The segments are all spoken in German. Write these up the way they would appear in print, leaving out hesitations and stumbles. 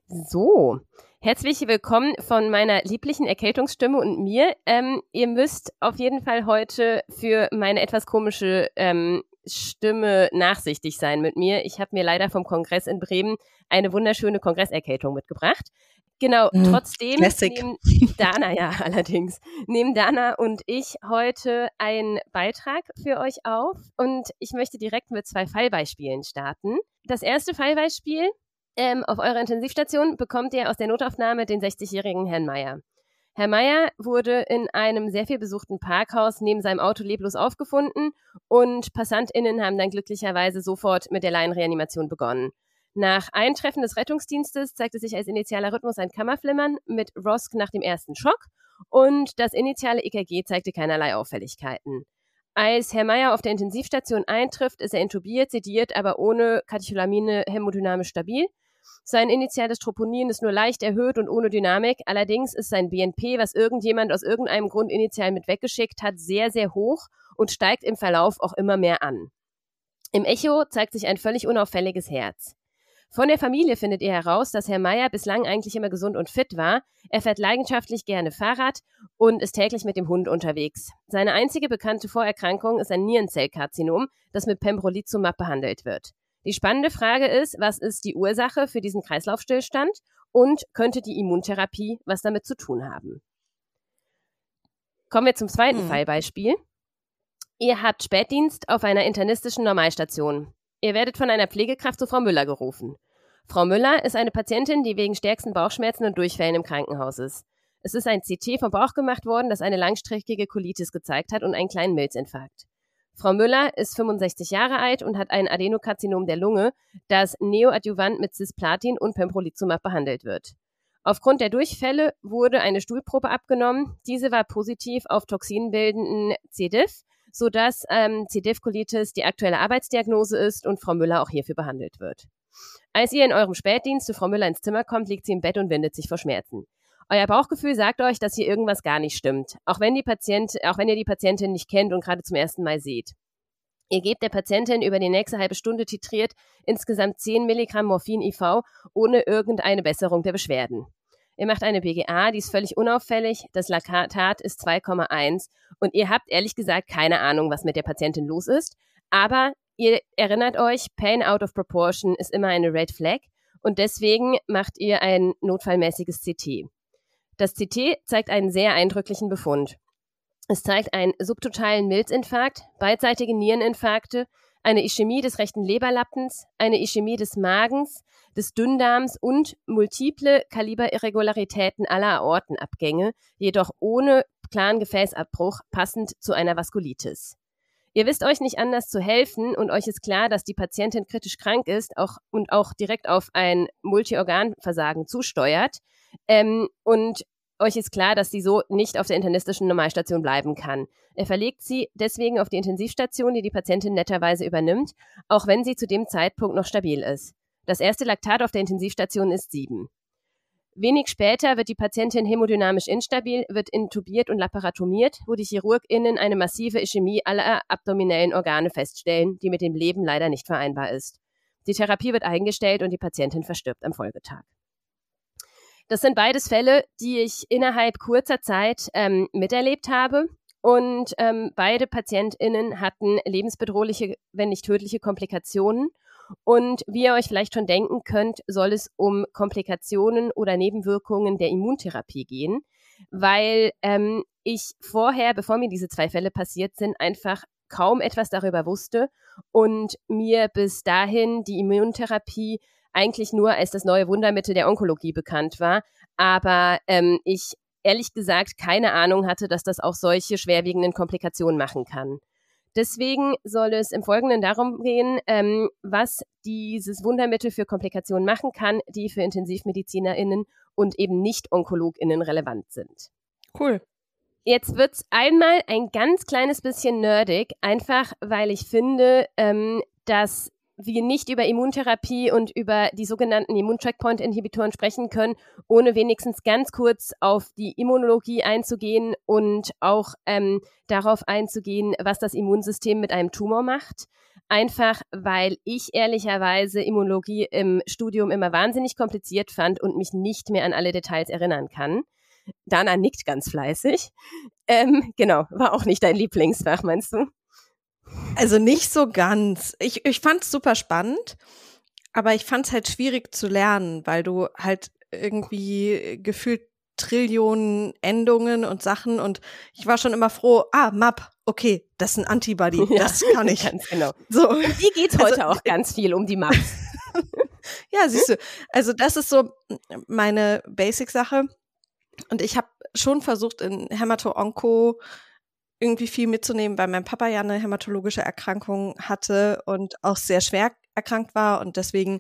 So, herzlich willkommen von meiner lieblichen Erkältungsstimme und mir. Ihr müsst auf jeden Fall heute für meine etwas komische Stimme nachsichtig sein mit mir. Ich habe mir leider vom Kongress in Bremen eine wunderschöne Kongresserkältung mitgebracht. Genau, trotzdem nehmen Dana und ich heute einen Beitrag für euch auf und ich möchte direkt mit 2 Fallbeispielen starten. Das erste Fallbeispiel: auf eurer Intensivstation bekommt ihr aus der Notaufnahme den 60-jährigen Herrn Meier. Herr Meier wurde in einem sehr viel besuchten Parkhaus neben seinem Auto leblos aufgefunden und PassantInnen haben dann glücklicherweise sofort mit der Laienreanimation begonnen. Nach Eintreffen des Rettungsdienstes zeigte sich als initialer Rhythmus ein Kammerflimmern mit ROSC nach dem ersten Schock und das initiale EKG zeigte keinerlei Auffälligkeiten. Als Herr Meier auf der Intensivstation eintrifft, ist er intubiert, sediert, aber ohne Katecholamine hämodynamisch stabil. Sein initiales Troponin ist nur leicht erhöht und ohne Dynamik. Allerdings ist sein BNP, was irgendjemand aus irgendeinem Grund initial mit weggeschickt hat, sehr, sehr hoch und steigt im Verlauf auch immer mehr an. Im Echo zeigt sich ein völlig unauffälliges Herz. Von der Familie findet ihr heraus, dass Herr Meier bislang eigentlich immer gesund und fit war. Er fährt leidenschaftlich gerne Fahrrad und ist täglich mit dem Hund unterwegs. Seine einzige bekannte Vorerkrankung ist ein Nierenzellkarzinom, das mit Pembrolizumab behandelt wird. Die spannende Frage ist, was ist die Ursache für diesen Kreislaufstillstand und könnte die Immuntherapie was damit zu tun haben? Kommen wir zum zweiten Fallbeispiel. Ihr habt Spätdienst auf einer internistischen Normalstation. Ihr werdet von einer Pflegekraft zu Frau Müller gerufen. Frau Müller ist eine Patientin, die wegen stärksten Bauchschmerzen und Durchfällen im Krankenhaus ist. Es ist ein CT vom Bauch gemacht worden, das eine langstreckige Colitis gezeigt hat und einen kleinen Milzinfarkt. Frau Müller ist 65 Jahre alt und hat ein Adenokarzinom der Lunge, das neoadjuvant mit Cisplatin und Pembrolizumab behandelt wird. Aufgrund der Durchfälle wurde eine Stuhlprobe abgenommen. Diese war positiv auf toxinbildenden C. diff, sodass C. diff-Colitis die aktuelle Arbeitsdiagnose ist und Frau Müller auch hierfür behandelt wird. Als ihr in eurem Spätdienst zu Frau Müller ins Zimmer kommt, liegt sie im Bett und windet sich vor Schmerzen. Euer Bauchgefühl sagt euch, dass hier irgendwas gar nicht stimmt, auch wenn ihr die Patientin nicht kennt und gerade zum ersten Mal seht. Ihr gebt der Patientin über die nächste halbe Stunde titriert insgesamt 10 Milligramm Morphin IV ohne irgendeine Besserung der Beschwerden. Ihr macht eine PGA, die ist völlig unauffällig, das Laktat ist 2,1 und ihr habt ehrlich gesagt keine Ahnung, was mit der Patientin los ist, aber ihr erinnert euch, Pain out of proportion ist immer eine Red Flag und deswegen macht ihr ein notfallmäßiges CT. Das CT zeigt einen sehr eindrücklichen Befund. Es zeigt einen subtotalen Milzinfarkt, beidseitige Niereninfarkte, eine Ischämie des rechten Leberlappens, eine Ischämie des Magens, des Dünndarms und multiple Kaliberirregularitäten aller Aortenabgänge, jedoch ohne klaren Gefäßabbruch, passend zu einer Vaskulitis. Ihr wisst euch nicht anders zu helfen und euch ist klar, dass die Patientin kritisch krank ist und auch direkt auf ein Multiorganversagen zusteuert. Und euch ist klar, dass sie so nicht auf der internistischen Normalstation bleiben kann. Er verlegt sie deswegen auf die Intensivstation, die die Patientin netterweise übernimmt, auch wenn sie zu dem Zeitpunkt noch stabil ist. Das erste Laktat auf der Intensivstation ist 7. Wenig später wird die Patientin hämodynamisch instabil, wird intubiert und laparotomiert, wo die ChirurgInnen eine massive Ischämie aller abdominellen Organe feststellen, die mit dem Leben leider nicht vereinbar ist. Die Therapie wird eingestellt und die Patientin verstirbt am Folgetag. Das sind beides Fälle, die ich innerhalb kurzer Zeit miterlebt habe. Und beide PatientInnen hatten lebensbedrohliche, wenn nicht tödliche Komplikationen. Und wie ihr euch vielleicht schon denken könnt, soll es um Komplikationen oder Nebenwirkungen der Immuntherapie gehen, weil ich vorher, bevor mir diese 2 Fälle passiert sind, einfach kaum etwas darüber wusste und mir bis dahin die Immuntherapie eigentlich nur als das neue Wundermittel der Onkologie bekannt war, aber ich ehrlich gesagt keine Ahnung hatte, dass das auch solche schwerwiegenden Komplikationen machen kann. Deswegen soll es im Folgenden darum gehen, was dieses Wundermittel für Komplikationen machen kann, die für IntensivmedizinerInnen und eben Nicht-OnkologInnen relevant sind. Cool. Jetzt wird's einmal ein ganz kleines bisschen nerdig, einfach weil ich finde, dass wir nicht über Immuntherapie und über die sogenannten Immuncheckpoint-Inhibitoren sprechen können, ohne wenigstens ganz kurz auf die Immunologie einzugehen und auch darauf einzugehen, was das Immunsystem mit einem Tumor macht. einfach weil ich ehrlicherweise Immunologie im Studium immer wahnsinnig kompliziert fand und mich nicht mehr an alle Details erinnern kann. Dana nickt ganz fleißig. Genau, war auch nicht dein Lieblingsfach, meinst du? Also nicht so ganz. Ich fand es super spannend, aber ich fand es halt schwierig zu lernen, weil du halt irgendwie gefühlt Trillionen Endungen und Sachen und ich war schon immer froh, MAP, okay, das ist ein Antibody, das kann ich. Ganz genau. So. Und die geht heute auch ganz viel um die MAPs. Ja, siehst du, also das ist so meine Basic-Sache und ich habe schon versucht, in Hämato-Onko irgendwie viel mitzunehmen, weil mein Papa ja eine hämatologische Erkrankung hatte und auch sehr schwer erkrankt war und deswegen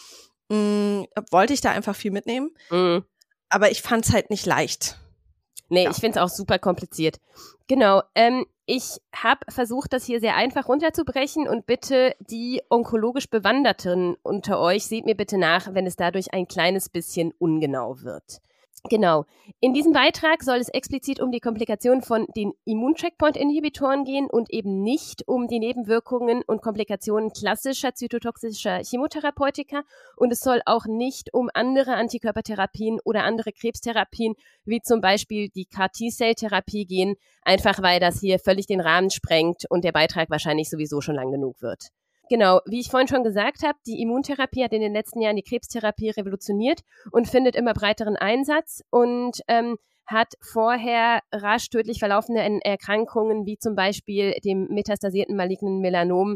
wollte ich da einfach viel mitnehmen. Mhm. Aber ich fand es halt nicht leicht. Nee, ich finde es auch super kompliziert. Genau, ich habe versucht, das hier sehr einfach runterzubrechen und bitte die onkologisch Bewanderten unter euch, seht mir bitte nach, wenn es dadurch ein kleines bisschen ungenau wird. Genau. In diesem Beitrag soll es explizit um die Komplikationen von den Immuncheckpoint-Inhibitoren gehen und eben nicht um die Nebenwirkungen und Komplikationen klassischer zytotoxischer Chemotherapeutika. Und es soll auch nicht um andere Antikörpertherapien oder andere Krebstherapien, wie zum Beispiel die CAR-T-Cell-Therapie gehen, einfach weil das hier völlig den Rahmen sprengt und der Beitrag wahrscheinlich sowieso schon lang genug wird. Genau, wie ich vorhin schon gesagt habe, die Immuntherapie hat in den letzten Jahren die Krebstherapie revolutioniert und findet immer breiteren Einsatz und hat vorher rasch tödlich verlaufende Erkrankungen wie zum Beispiel dem metastasierten malignen Melanom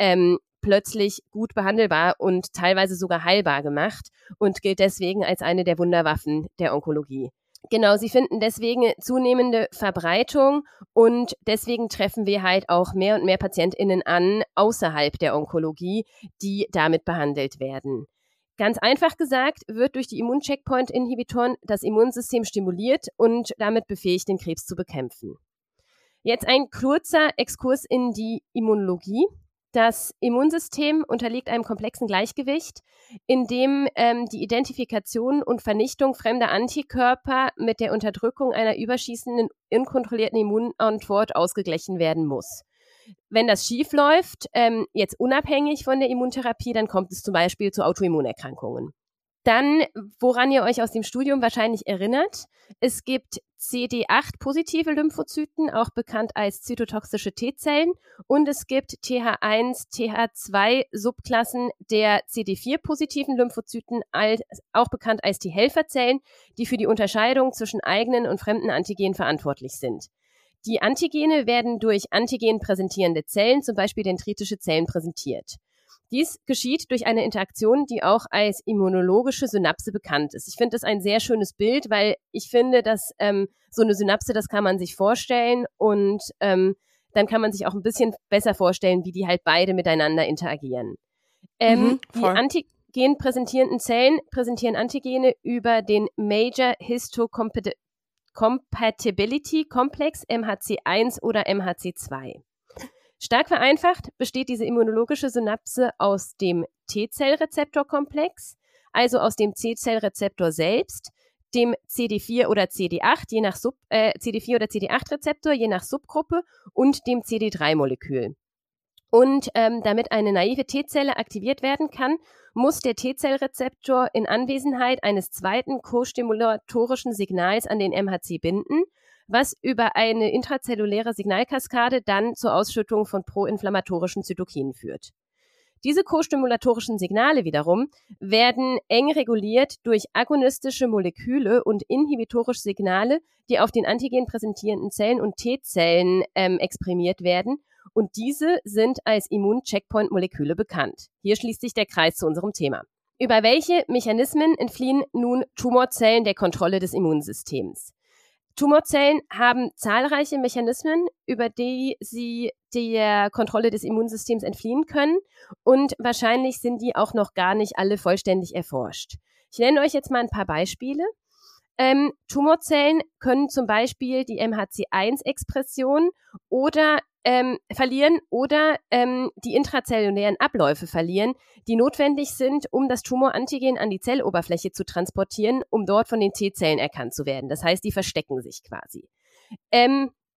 plötzlich gut behandelbar und teilweise sogar heilbar gemacht und gilt deswegen als eine der Wunderwaffen der Onkologie. Genau, sie finden deswegen zunehmende Verbreitung und deswegen treffen wir halt auch mehr und mehr PatientInnen an außerhalb der Onkologie, die damit behandelt werden. Ganz einfach gesagt wird durch die Immuncheckpoint-Inhibitoren das Immunsystem stimuliert und damit befähigt, den Krebs zu bekämpfen. Jetzt ein kurzer Exkurs in die Immunologie. Das Immunsystem unterliegt einem komplexen Gleichgewicht, in dem die Identifikation und Vernichtung fremder Antikörper mit der Unterdrückung einer überschießenden, unkontrollierten Immunantwort ausgeglichen werden muss. Wenn das schief läuft, jetzt unabhängig von der Immuntherapie, dann kommt es zum Beispiel zu Autoimmunerkrankungen. Dann, woran ihr euch aus dem Studium wahrscheinlich erinnert, es gibt CD8-positive Lymphozyten, auch bekannt als zytotoxische T-Zellen, und es gibt TH1, TH2-Subklassen der CD4-positiven Lymphozyten, auch bekannt als T-Helferzellen, die für die Unterscheidung zwischen eigenen und fremden Antigenen verantwortlich sind. Die Antigene werden durch Antigen präsentierende Zellen, zum Beispiel dendritische Zellen, präsentiert. Dies geschieht durch eine Interaktion, die auch als immunologische Synapse bekannt ist. Ich finde das ein sehr schönes Bild, weil ich finde, dass so eine Synapse, das kann man sich vorstellen und dann kann man sich auch ein bisschen besser vorstellen, wie die halt beide miteinander interagieren. Die Antigen präsentierenden Zellen präsentieren Antigene über den Major Histocompatibility Complex, MHC1 oder MHC2. Stark vereinfacht besteht diese immunologische Synapse aus dem T-Zellrezeptorkomplex, also aus dem C-Zellrezeptor selbst, dem CD4 oder CD8, CD4 oder CD8-Rezeptor, je nach Subgruppe, und dem CD3-Molekül. Und damit eine naive T-Zelle aktiviert werden kann, muss der T-Zellrezeptor in Anwesenheit eines zweiten kostimulatorischen Signals an den MHC binden, was über eine intrazelluläre Signalkaskade dann zur Ausschüttung von proinflammatorischen Zytokinen führt. Diese kostimulatorischen Signale wiederum werden eng reguliert durch agonistische Moleküle und inhibitorische Signale, die auf den Antigen präsentierenden Zellen und T-Zellen exprimiert werden, und diese sind als Immun-Checkpoint-Moleküle bekannt. Hier schließt sich der Kreis zu unserem Thema. Über welche Mechanismen entfliehen nun Tumorzellen der Kontrolle des Immunsystems? Tumorzellen haben zahlreiche Mechanismen, über die sie der Kontrolle des Immunsystems entfliehen können, und wahrscheinlich sind die auch noch gar nicht alle vollständig erforscht. Ich nenne euch jetzt mal ein paar Beispiele. Tumorzellen können zum Beispiel die MHC1-Expression oder verlieren oder die intrazellulären Abläufe verlieren, die notwendig sind, um das Tumorantigen an die Zelloberfläche zu transportieren, um dort von den T-Zellen erkannt zu werden. Das heißt, die verstecken sich quasi.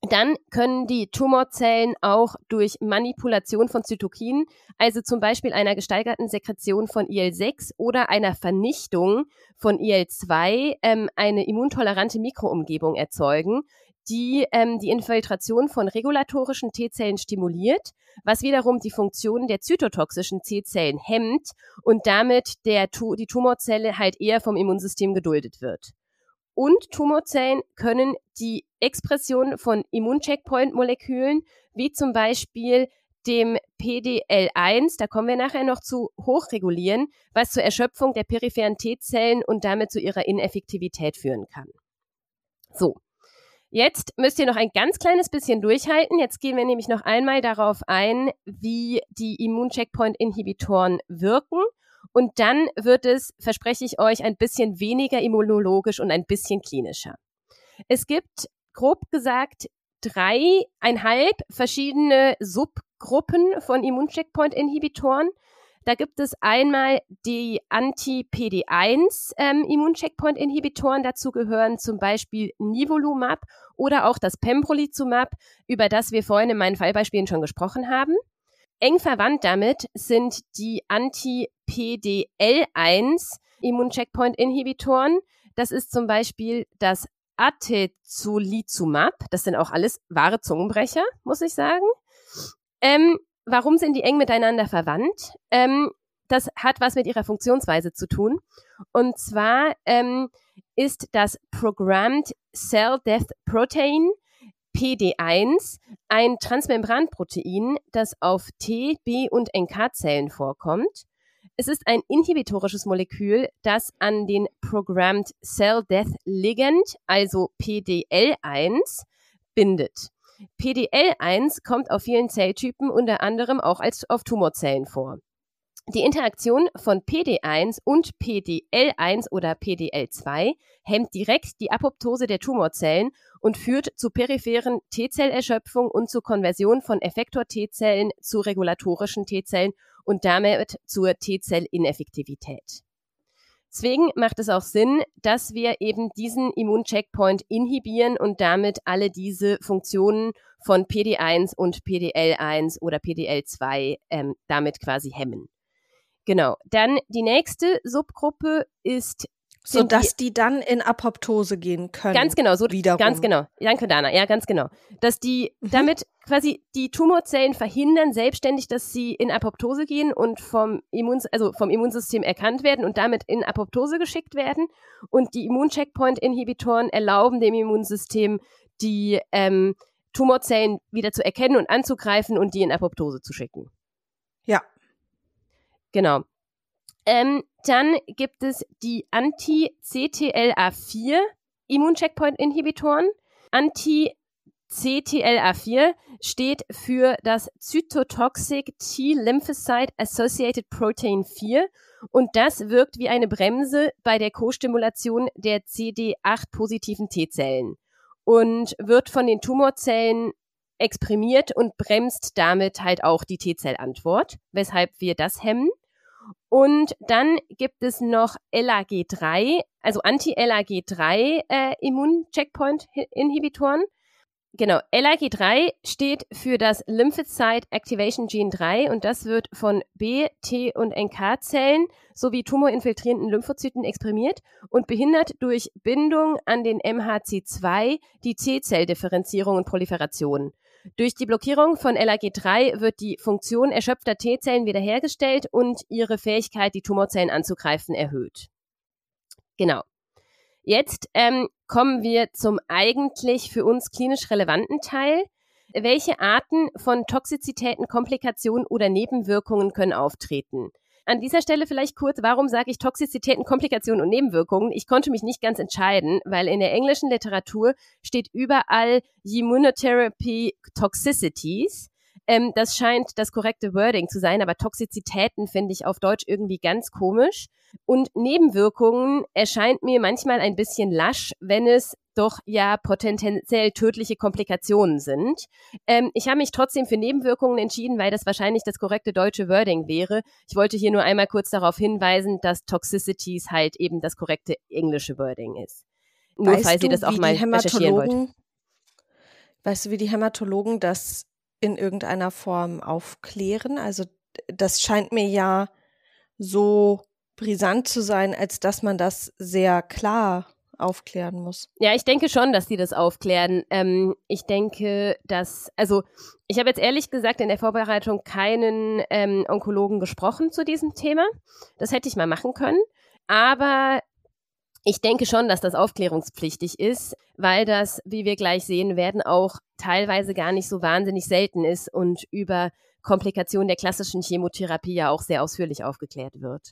Dann können die Tumorzellen auch durch Manipulation von Zytokinen, also zum Beispiel einer gesteigerten Sekretion von IL-6 oder einer Vernichtung von IL-2, eine immuntolerante Mikroumgebung erzeugen, die die Infiltration von regulatorischen T-Zellen stimuliert, was wiederum die Funktion der zytotoxischen T-Zellen hemmt und damit die Tumorzelle halt eher vom Immunsystem geduldet wird. Und Tumorzellen können die Expression von Immuncheckpoint-Molekülen, wie zum Beispiel dem PDL1, da kommen wir nachher noch zu, hochregulieren, was zur Erschöpfung der peripheren T-Zellen und damit zu ihrer Ineffektivität führen kann. So, jetzt müsst ihr noch ein ganz kleines bisschen durchhalten. Jetzt gehen wir nämlich noch einmal darauf ein, wie die Immuncheckpoint-Inhibitoren wirken. Und dann wird es, verspreche ich euch, ein bisschen weniger immunologisch und ein bisschen klinischer. Es gibt, grob gesagt, 3,5 verschiedene Subgruppen von Immuncheckpoint-Inhibitoren. Da gibt es einmal die Anti-PD1 Immuncheckpoint-Inhibitoren. Dazu gehören zum Beispiel Nivolumab oder auch das Pembrolizumab, über das wir vorhin in meinen Fallbeispielen schon gesprochen haben. Eng verwandt damit sind die Anti-PDL1 Immuncheckpoint-Inhibitoren. Das ist zum Beispiel das Atezolizumab. Das sind auch alles wahre Zungenbrecher, muss ich sagen. Warum sind die eng miteinander verwandt? Das hat was mit ihrer Funktionsweise zu tun. Und zwar ist das Programmed Cell Death Protein PD1 ein Transmembranprotein, das auf T-, B- und NK-Zellen vorkommt. Es ist ein inhibitorisches Molekül, das an den Programmed Cell Death Ligand, also PDL1, bindet. PDL1 kommt auf vielen Zelltypen unter anderem auch auf Tumorzellen vor. Die Interaktion von PD1 und PDL1 oder PDL2 hemmt direkt die Apoptose der Tumorzellen und führt zu peripheren T-Zellerschöpfung und zur Konversion von Effektor-T-Zellen zu regulatorischen T-Zellen und damit zur T-Zell-Ineffektivität. Deswegen macht es auch Sinn, dass wir eben diesen Immuncheckpoint inhibieren und damit alle diese Funktionen von PD1 und PDL1 oder PDL2 damit quasi hemmen. Genau, dann die nächste Subgruppe ist... Sodass die dann in Apoptose gehen können. Ganz genau, so wiederum. Ganz genau. Danke, Dana. Ja, ganz genau. Dass die damit quasi die Tumorzellen verhindern selbstständig, dass sie in Apoptose gehen und vom Immunsystem erkannt werden und damit in Apoptose geschickt werden. Und die Immuncheckpoint-Inhibitoren erlauben dem Immunsystem, die Tumorzellen wieder zu erkennen und anzugreifen und die in Apoptose zu schicken. Ja. Genau. Dann gibt es die Anti-CTLA4 Immuncheckpoint-Inhibitoren. Anti-CTLA4 steht für das Cytotoxic T-Lymphocyte Associated Protein 4 und das wirkt wie eine Bremse bei der Co-Stimulation der CD8-positiven T-Zellen und wird von den Tumorzellen exprimiert und bremst damit halt auch die T-Zellantwort, weshalb wir das hemmen. Und dann gibt es noch LAG3, also Anti-LAG3 Immun-Checkpoint-Inhibitoren. Genau, LAG3 steht für das Lymphocyte Activation Gene 3 und das wird von B-, T- und NK-Zellen sowie tumorinfiltrierenden Lymphozyten exprimiert und behindert durch Bindung an den MHC2 die T-Zelldifferenzierung und Proliferation. Durch die Blockierung von LAG3 wird die Funktion erschöpfter T-Zellen wiederhergestellt und ihre Fähigkeit, die Tumorzellen anzugreifen, erhöht. Genau. Jetzt kommen wir zum eigentlich für uns klinisch relevanten Teil. Welche Arten von Toxizitäten, Komplikationen oder Nebenwirkungen können auftreten? An dieser Stelle vielleicht kurz, warum sage ich Toxizitäten, Komplikationen und Nebenwirkungen? Ich konnte mich nicht ganz entscheiden, weil in der englischen Literatur steht überall Immunotherapy Toxicities. Das scheint das korrekte Wording zu sein, aber Toxizitäten finde ich auf Deutsch irgendwie ganz komisch. Und Nebenwirkungen erscheint mir manchmal ein bisschen lasch, wenn es doch ja potenziell tödliche Komplikationen sind. Ich habe mich trotzdem für Nebenwirkungen entschieden, weil das wahrscheinlich das korrekte deutsche Wording wäre. Ich wollte hier nur einmal kurz darauf hinweisen, dass Toxicities halt eben das korrekte englische Wording ist. Nur falls ihr das auch mal recherchieren wollt. Weißt du, wie die Hämatologen das in irgendeiner Form aufklären? Also das scheint mir ja so brisant zu sein, als dass man das sehr klar aufklären muss. Ja, ich denke schon, dass die das aufklären. Ich denke, ich habe jetzt ehrlich gesagt in der Vorbereitung keinen Onkologen gesprochen zu diesem Thema. Das hätte ich mal machen können. Aber ich denke schon, dass das aufklärungspflichtig ist, weil das, wie wir gleich sehen werden, auch teilweise gar nicht so wahnsinnig selten ist und über Komplikationen der klassischen Chemotherapie ja auch sehr ausführlich aufgeklärt wird.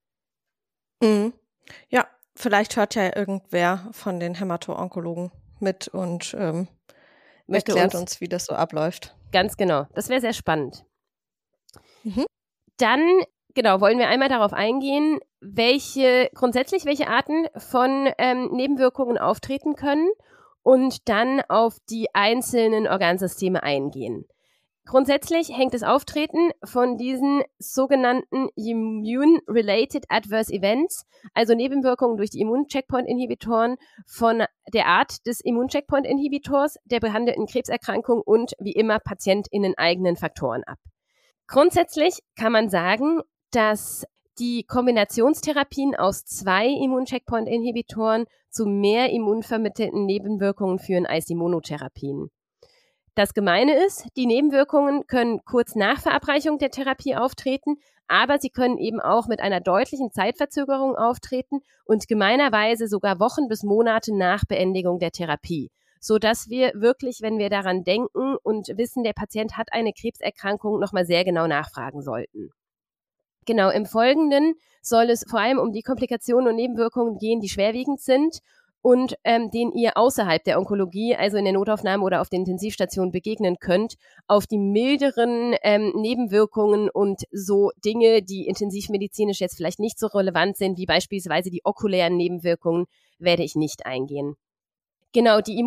Mhm. Ja, vielleicht hört ja irgendwer von den Hämato-Onkologen mit und erklärt uns, wie das so abläuft. Ganz genau. Das wäre sehr spannend. Mhm. Dann, genau, wollen wir einmal darauf eingehen, welche Arten von Nebenwirkungen auftreten können und dann auf die einzelnen Organsysteme eingehen. Grundsätzlich hängt das Auftreten von diesen sogenannten Immune-Related Adverse Events, also Nebenwirkungen durch die Immuncheckpoint-Inhibitoren, von der Art des Immuncheckpoint-Inhibitors, der behandelten Krebserkrankung und wie immer PatientInnen eigenen Faktoren ab. Grundsätzlich kann man sagen, dass die Kombinationstherapien aus 2 Immuncheckpoint-Inhibitoren zu mehr immunvermittelten Nebenwirkungen führen als die Monotherapien. Das Gemeine ist, die Nebenwirkungen können kurz nach Verabreichung der Therapie auftreten, aber sie können eben auch mit einer deutlichen Zeitverzögerung auftreten und gemeinerweise sogar Wochen bis Monate nach Beendigung der Therapie, sodass wir wirklich, wenn wir daran denken und wissen, der Patient hat eine Krebserkrankung, nochmal sehr genau nachfragen sollten. Genau, im Folgenden soll es vor allem um die Komplikationen und Nebenwirkungen gehen, die schwerwiegend sind und denen ihr außerhalb der Onkologie, also in der Notaufnahme oder auf der Intensivstation begegnen könnt, auf die milderen Nebenwirkungen und so Dinge, die intensivmedizinisch jetzt vielleicht nicht so relevant sind, wie beispielsweise die okulären Nebenwirkungen, werde ich nicht eingehen. Genau, die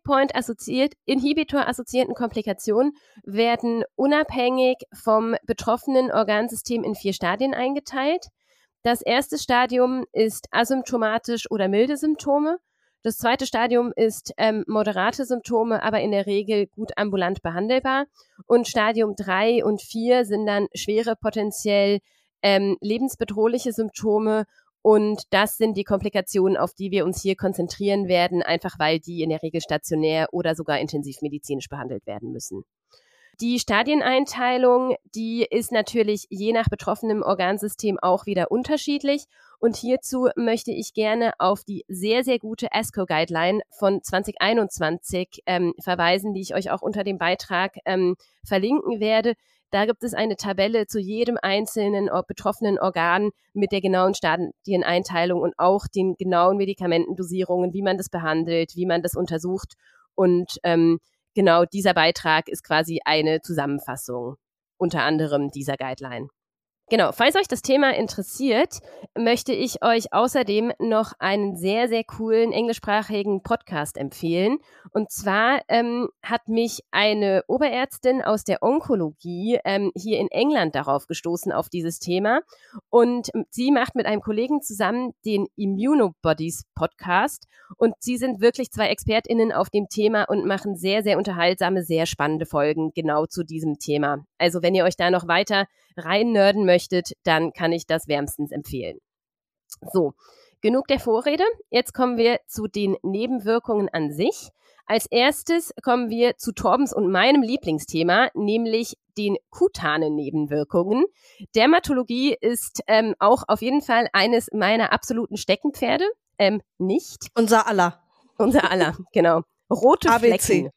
Immuncheckpoint-Inhibitor-assoziierten Komplikationen werden unabhängig vom betroffenen Organsystem in 4 Stadien eingeteilt. Das erste Stadium ist asymptomatisch oder milde Symptome. Das zweite Stadium ist moderate Symptome, aber in der Regel gut ambulant behandelbar. Und Stadium 3 und 4 sind dann schwere, potenziell lebensbedrohliche Symptome. Und das sind die Komplikationen, auf die wir uns hier konzentrieren werden, einfach weil die in der Regel stationär oder sogar intensivmedizinisch behandelt werden müssen. Die Stadieneinteilung, die ist natürlich je nach betroffenem Organsystem auch wieder unterschiedlich. Und hierzu möchte ich gerne auf die sehr, sehr gute ASCO-Guideline von 2021 verweisen, die ich euch auch unter dem Beitrag verlinken werde. Da gibt es eine Tabelle zu jedem einzelnen betroffenen Organ mit der genauen Stadieneinteilung und auch den genauen Medikamentendosierungen, wie man das behandelt, wie man das untersucht. Und genau dieser Beitrag ist quasi eine Zusammenfassung unter anderem dieser Guideline. Genau, falls euch das Thema interessiert, möchte ich euch außerdem noch einen sehr, sehr coolen englischsprachigen Podcast empfehlen. Und zwar hat mich eine Oberärztin aus der Onkologie hier in England darauf gestoßen, auf dieses Thema. Und sie macht mit einem Kollegen zusammen den Immunobodies Podcast. Und sie sind wirklich 2 ExpertInnen auf dem Thema und machen sehr, sehr unterhaltsame, sehr spannende Folgen genau zu diesem Thema. Also wenn ihr euch da noch weiter rein nerden möchtet, dann kann ich das wärmstens empfehlen. So, genug der Vorrede. Jetzt kommen wir zu den Nebenwirkungen an sich. Als erstes kommen wir zu Torbens und meinem Lieblingsthema, nämlich den kutanen Nebenwirkungen. Dermatologie ist auch auf jeden Fall eines meiner absoluten Steckenpferde. Nicht. Unser aller, genau. Rote ABC. Flecken.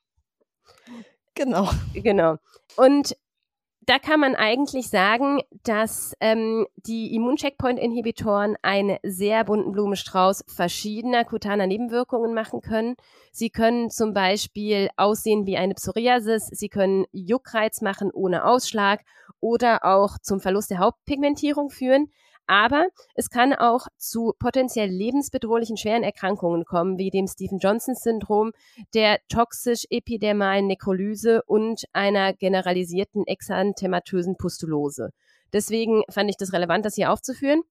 Genau. Und da kann man eigentlich sagen, dass die Immuncheckpoint-Inhibitoren einen sehr bunten Blumenstrauß verschiedener kutaner Nebenwirkungen machen können. Sie können zum Beispiel aussehen wie eine Psoriasis, sie können Juckreiz machen ohne Ausschlag oder auch zum Verlust der Hautpigmentierung führen. Aber es kann auch zu potenziell lebensbedrohlichen schweren Erkrankungen kommen, wie dem Stevens-Johnson-Syndrom, der toxisch-epidermalen Nekrolyse und einer generalisierten exanthematösen Pustulose. Deswegen fand ich das relevant, das hier aufzuführen.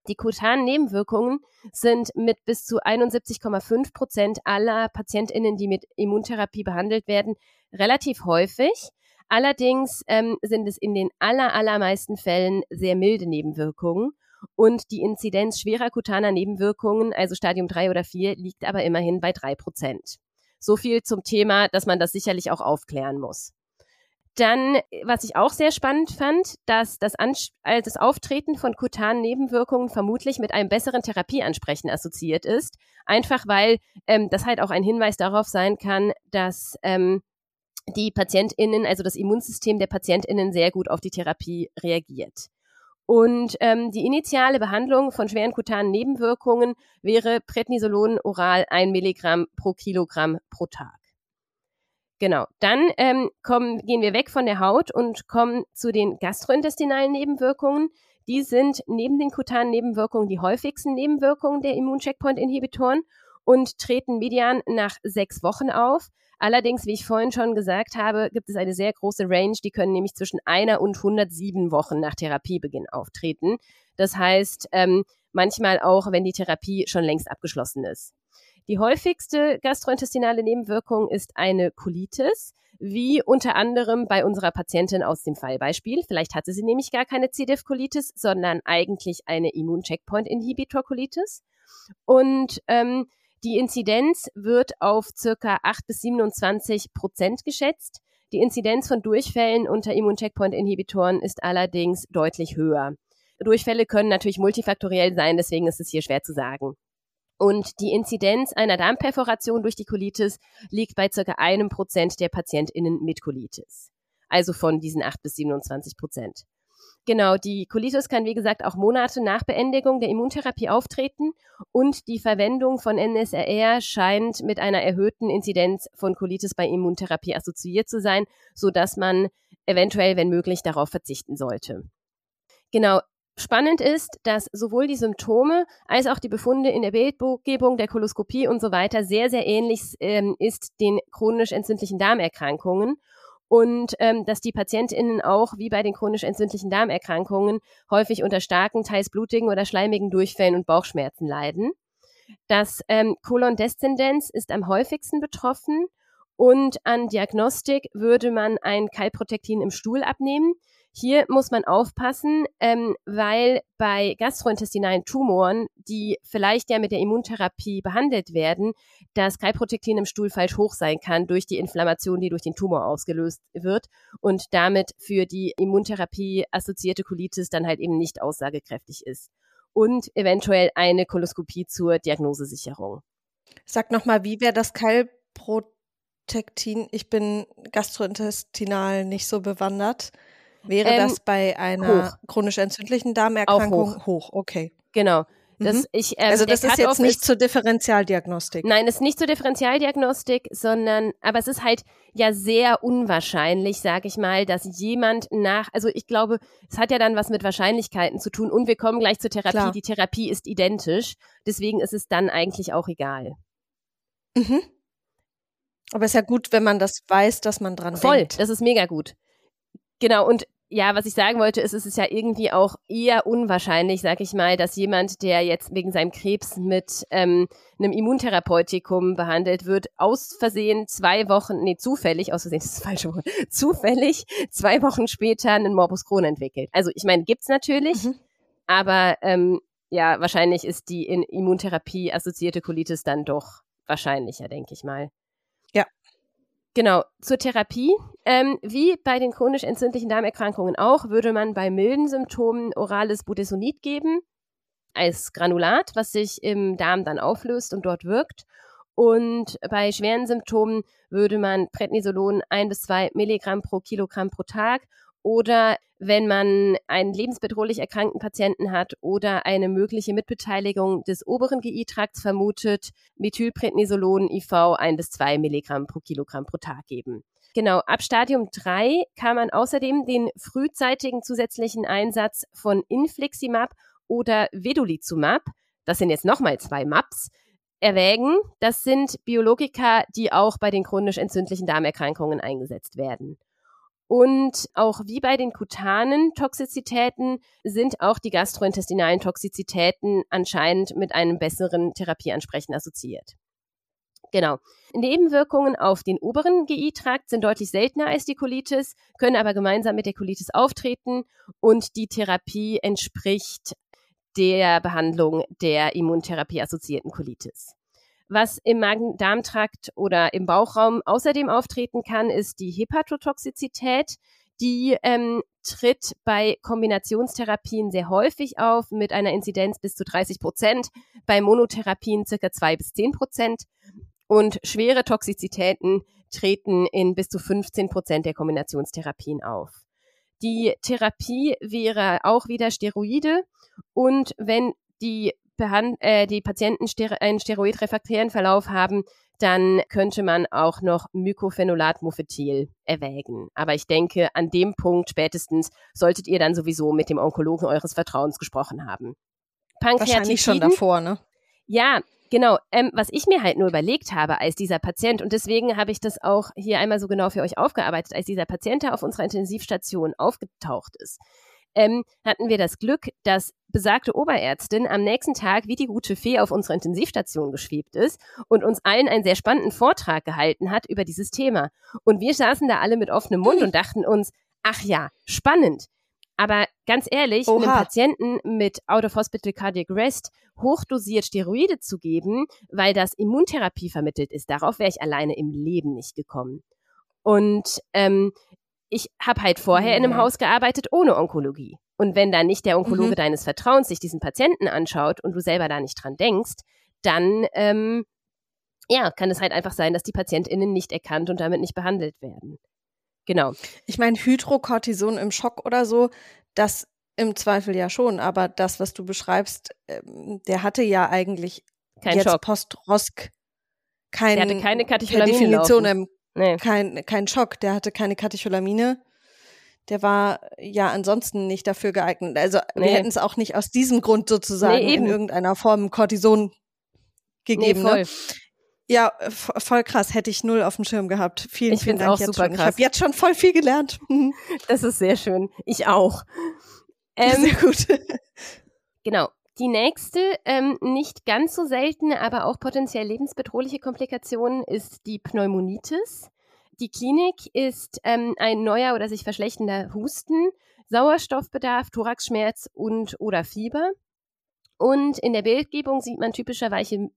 Die kutanen Nebenwirkungen sind mit bis zu 71,5% aller PatientInnen, die mit Immuntherapie behandelt werden, relativ häufig. Allerdings sind es in den allermeisten Fällen sehr milde Nebenwirkungen und die Inzidenz schwerer kutaner Nebenwirkungen, also Stadium 3 oder 4, liegt aber immerhin bei 3%. So viel zum Thema, dass man das sicherlich auch aufklären muss. Dann, was ich auch sehr spannend fand, dass das Auftreten von kutanen Nebenwirkungen vermutlich mit einem besseren Therapieansprechen assoziiert ist. Einfach weil das halt auch ein Hinweis darauf sein kann, dass die PatientInnen, also das Immunsystem der PatientInnen sehr gut auf die Therapie reagiert. Und die initiale Behandlung von schweren kutanen Nebenwirkungen wäre Prednisolon oral 1 Milligramm pro Kilogramm pro Tag. Genau, dann gehen wir weg von der Haut und kommen zu den gastrointestinalen Nebenwirkungen. Die sind neben den kutanen Nebenwirkungen die häufigsten Nebenwirkungen der Immuncheckpoint-Inhibitoren und treten median nach 6 Wochen auf. Allerdings, wie ich vorhin schon gesagt habe, gibt es eine sehr große Range. Die können nämlich zwischen 1 und 107 Wochen nach Therapiebeginn auftreten. Das heißt, manchmal auch, wenn die Therapie schon längst abgeschlossen ist. Die häufigste gastrointestinale Nebenwirkung ist eine Colitis, wie unter anderem bei unserer Patientin aus dem Fallbeispiel. Vielleicht hatte sie nämlich gar keine C-Diff-Colitis, sondern eigentlich eine Immuncheckpoint-Inhibitor-Colitis. Und die Inzidenz wird auf ca. 8-27% geschätzt. Die Inzidenz von Durchfällen unter Immuncheckpoint-Inhibitoren ist allerdings deutlich höher. Durchfälle können natürlich multifaktoriell sein, deswegen ist es hier schwer zu sagen. Und die Inzidenz einer Darmperforation durch die Colitis liegt bei ca. 1% der PatientInnen mit Colitis. Also von diesen 8-27%. Genau, die Colitis kann, wie gesagt, auch Monate nach Beendigung der Immuntherapie auftreten und die Verwendung von NSRR scheint mit einer erhöhten Inzidenz von Colitis bei Immuntherapie assoziiert zu sein, sodass man eventuell, wenn möglich, darauf verzichten sollte. Genau. Spannend ist, dass sowohl die Symptome als auch die Befunde in der Bildgebung, der Koloskopie und so weiter sehr, sehr ähnlich ist den chronisch entzündlichen Darmerkrankungen und dass die PatientInnen auch wie bei den chronisch entzündlichen Darmerkrankungen häufig unter starken, teils blutigen oder schleimigen Durchfällen und Bauchschmerzen leiden. Das Kolon-Deszendenz ist am häufigsten betroffen und an Diagnostik würde man ein Kalprotektin im Stuhl abnehmen. Hier muss man aufpassen, weil bei gastrointestinalen Tumoren, die vielleicht ja mit der Immuntherapie behandelt werden, das Kalprotektin im Stuhl falsch hoch sein kann durch die Inflammation, die durch den Tumor ausgelöst wird und damit für die Immuntherapie assoziierte Colitis dann halt eben nicht aussagekräftig ist. Und eventuell eine Koloskopie zur Diagnosesicherung. Sag nochmal, wie wäre das Kalprotektin? Ich bin gastrointestinal nicht so bewandert. Wäre das bei einer chronisch entzündlichen Darmerkrankung hoch? Okay. Genau. Das ist jetzt nicht zur Differentialdiagnostik. Nein, es ist nicht zur Differentialdiagnostik, aber es ist halt ja sehr unwahrscheinlich, sage ich mal, dass jemand also ich glaube, es hat ja dann was mit Wahrscheinlichkeiten zu tun und wir kommen gleich zur Therapie. Klar. Die Therapie ist identisch, deswegen ist es dann eigentlich auch egal. Mhm. Aber es ist ja gut, wenn man das weiß, dass man dran denkt. Voll, das ist mega gut. Genau, und ja, was ich sagen wollte, ist, es ist ja irgendwie auch eher unwahrscheinlich, sag ich mal, dass jemand, der jetzt wegen seinem Krebs mit einem Immuntherapeutikum behandelt wird, zufällig 2 Wochen später einen Morbus Crohn entwickelt. Also ich meine, gibt's natürlich, aber ja, wahrscheinlich ist die in Immuntherapie assoziierte Colitis dann doch wahrscheinlicher, denke ich mal. Ja. Genau, zur Therapie. Wie bei den chronisch entzündlichen Darmerkrankungen auch, würde man bei milden Symptomen orales Budesonid geben, als Granulat, was sich im Darm dann auflöst und dort wirkt. Und bei schweren Symptomen würde man Prednisolon 1 bis 2 Milligramm pro Kilogramm pro Tag oder wenn man einen lebensbedrohlich erkrankten Patienten hat oder eine mögliche Mitbeteiligung des oberen GI-Trakts vermutet, Methylprednisolon IV 1 bis 2 Milligramm pro Kilogramm pro Tag geben. Genau, ab Stadium 3 kann man außerdem den frühzeitigen zusätzlichen Einsatz von Infliximab oder Vedolizumab, das sind jetzt nochmal 2 MABs, erwägen. Das sind Biologika, die auch bei den chronisch entzündlichen Darmerkrankungen eingesetzt werden. Und auch wie bei den kutanen Toxizitäten sind auch die gastrointestinalen Toxizitäten anscheinend mit einem besseren Therapieansprechen assoziiert. Genau. Nebenwirkungen auf den oberen GI-Trakt sind deutlich seltener als die Colitis, können aber gemeinsam mit der Colitis auftreten und die Therapie entspricht der Behandlung der immuntherapie-assoziierten Colitis. Was im Magen-Darm-Trakt oder im Bauchraum außerdem auftreten kann, ist die Hepatotoxizität. Die tritt bei Kombinationstherapien sehr häufig auf, mit einer Inzidenz bis zu 30%, bei Monotherapien ca. 2-10%. Und schwere Toxizitäten treten in bis zu 15% der Kombinationstherapien auf. Die Therapie wäre auch wieder Steroide und wenn die Patienten einen steroidrefraktären Verlauf haben, dann könnte man auch noch Mycophenolate Mofetil erwägen. Aber ich denke, an dem Punkt spätestens solltet ihr dann sowieso mit dem Onkologen eures Vertrauens gesprochen haben. Wahrscheinlich schon davor, ne? Ja, genau. Was ich mir halt nur überlegt habe als dieser Patient, und deswegen habe ich das auch hier einmal so genau für euch aufgearbeitet, als dieser Patient da auf unserer Intensivstation aufgetaucht ist, hatten wir das Glück, dass besagte Oberärztin am nächsten Tag wie die gute Fee auf unserer Intensivstation geschwebt ist und uns allen einen sehr spannenden Vortrag gehalten hat über dieses Thema. Und wir saßen da alle mit offenem Mund und dachten uns, ach ja, spannend. Aber ganz ehrlich, einem Patienten mit Out-of-Hospital Cardiac Arrest hochdosiert Steroide zu geben, weil das Immuntherapie vermittelt ist, darauf wäre ich alleine im Leben nicht gekommen. Und ich habe halt vorher in einem Haus gearbeitet ohne Onkologie. Und wenn dann nicht der Onkologe deines Vertrauens sich diesen Patienten anschaut und du selber da nicht dran denkst, dann kann es halt einfach sein, dass die PatientInnen nicht erkannt und damit nicht behandelt werden. Genau. Ich meine, Hydrocortison im Schock oder so, das im Zweifel ja schon, aber das, was du beschreibst, der hatte ja eigentlich kein jetzt Schock. Post-Rosk der hatte keine Katecholamine Definition kein Schock, der hatte keine Katecholamine. Der war ja ansonsten nicht dafür geeignet. Also wir hätten es auch nicht aus diesem Grund sozusagen in irgendeiner Form Cortison gegeben. Voll. Ne? Ja, voll krass. Hätte ich null auf dem Schirm gehabt. Vielen Dank auch jetzt super schon. Krass. Ich habe jetzt schon voll viel gelernt. Das ist sehr schön. Ich auch. Sehr gut. Genau. Die nächste, nicht ganz so seltene, aber auch potenziell lebensbedrohliche Komplikation ist die Pneumonitis. Die Klinik ist ein neuer oder sich verschlechternder Husten, Sauerstoffbedarf, Thoraxschmerz oder Fieber. Und in der Bildgebung sieht man typischerweise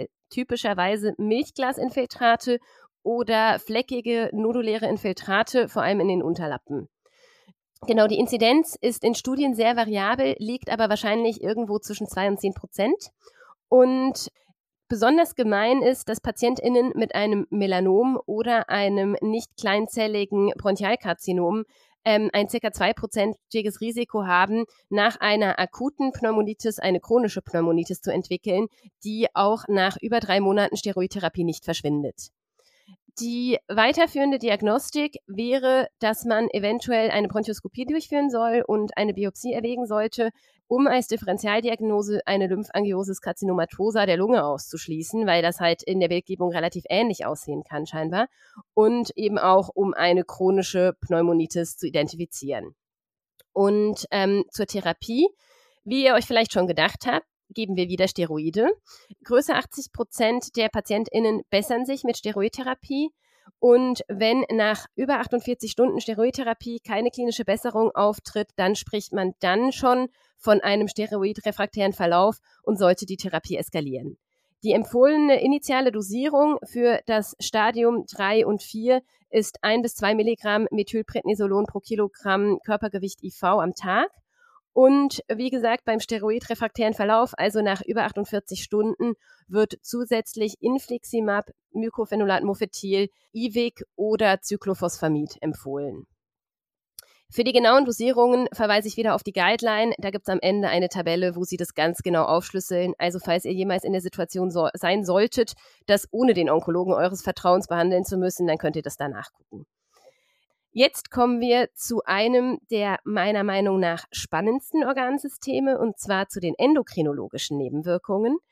Milchglasinfiltrate oder fleckige, noduläre Infiltrate, vor allem in den Unterlappen. Genau, die Inzidenz ist in Studien sehr variabel, liegt aber wahrscheinlich irgendwo zwischen 2 und 10%. Und besonders gemein ist, dass PatientInnen mit einem Melanom oder einem nicht kleinzelligen Bronchialkarzinom ein ca. 2%iges Risiko haben, nach einer akuten Pneumonitis eine chronische Pneumonitis zu entwickeln, die auch nach über 3 Monaten Steroidtherapie nicht verschwindet. Die weiterführende Diagnostik wäre, dass man eventuell eine Bronchoskopie durchführen soll und eine Biopsie erwägen sollte, um als Differentialdiagnose eine Lymphangiosis carcinomatosa der Lunge auszuschließen, weil das halt in der Bildgebung relativ ähnlich aussehen kann scheinbar, und eben auch um eine chronische Pneumonitis zu identifizieren. Und zur Therapie, wie ihr euch vielleicht schon gedacht habt, geben wir wieder Steroide. Größer 80% der PatientInnen bessern sich mit Steroidtherapie. Und wenn nach über 48 Stunden Steroidtherapie keine klinische Besserung auftritt, dann spricht man dann schon von einem steroidrefraktären Verlauf und sollte die Therapie eskalieren. Die empfohlene initiale Dosierung für das Stadium 3 und 4 ist 1 bis 2 Milligramm Methylprednisolon pro Kilogramm Körpergewicht IV am Tag. Und wie gesagt, beim steroidrefraktären Verlauf, also nach über 48 Stunden, wird zusätzlich Infliximab, Mycophenolate Mofetil, IVIG oder Cyclophosphamid empfohlen. Für die genauen Dosierungen verweise ich wieder auf die Guideline. Da gibt es am Ende eine Tabelle, wo Sie das ganz genau aufschlüsseln. Also falls ihr jemals in der Situation sein solltet, das ohne den Onkologen eures Vertrauens behandeln zu müssen, dann könnt ihr das da nachgucken. Jetzt kommen wir zu einem der meiner Meinung nach spannendsten Organsysteme, und zwar zu den endokrinologischen Nebenwirkungen.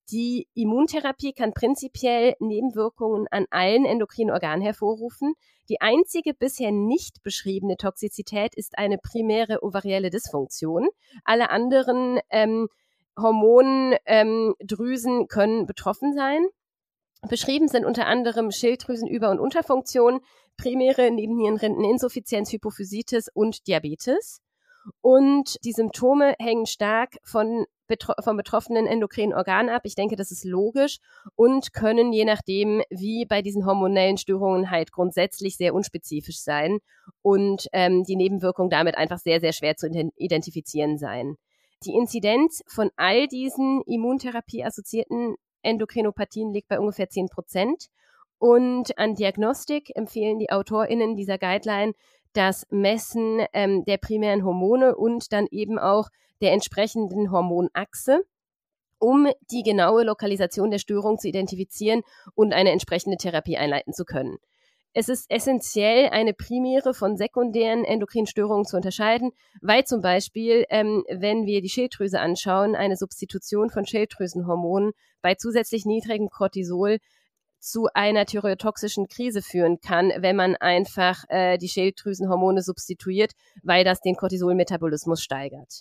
Die Immuntherapie kann prinzipiell Nebenwirkungen an allen endokrinen Organen hervorrufen. Die einzige bisher nicht beschriebene Toxizität ist eine primäre ovarielle Dysfunktion. Alle anderen Hormondrüsen können betroffen sein. Beschrieben sind unter anderem Schilddrüsenüber- und Unterfunktion, primäre Nebennierenrindeninsuffizienz, Hypophysitis und Diabetes. Und die Symptome hängen stark vom betroffenen endokrinen Organ ab. Ich denke, das ist logisch und können je nachdem, wie bei diesen hormonellen Störungen halt grundsätzlich sehr unspezifisch sein und die Nebenwirkungen damit einfach sehr, sehr schwer zu identifizieren sein. Die Inzidenz von all diesen Immuntherapie-assoziierten Endokrinopathien liegt bei ungefähr 10%. Und an Diagnostik empfehlen die AutorInnen dieser Guideline das Messen der primären Hormone und dann eben auch der entsprechenden Hormonachse, um die genaue Lokalisation der Störung zu identifizieren und eine entsprechende Therapie einleiten zu können. Es ist essentiell, eine primäre von sekundären Endokrinstörungen zu unterscheiden, weil zum Beispiel, wenn wir die Schilddrüse anschauen, eine Substitution von Schilddrüsenhormonen bei zusätzlich niedrigem Cortisol zu einer thyreotoxischen Krise führen kann, wenn man einfach die Schilddrüsenhormone substituiert, weil das den Cortisolmetabolismus steigert.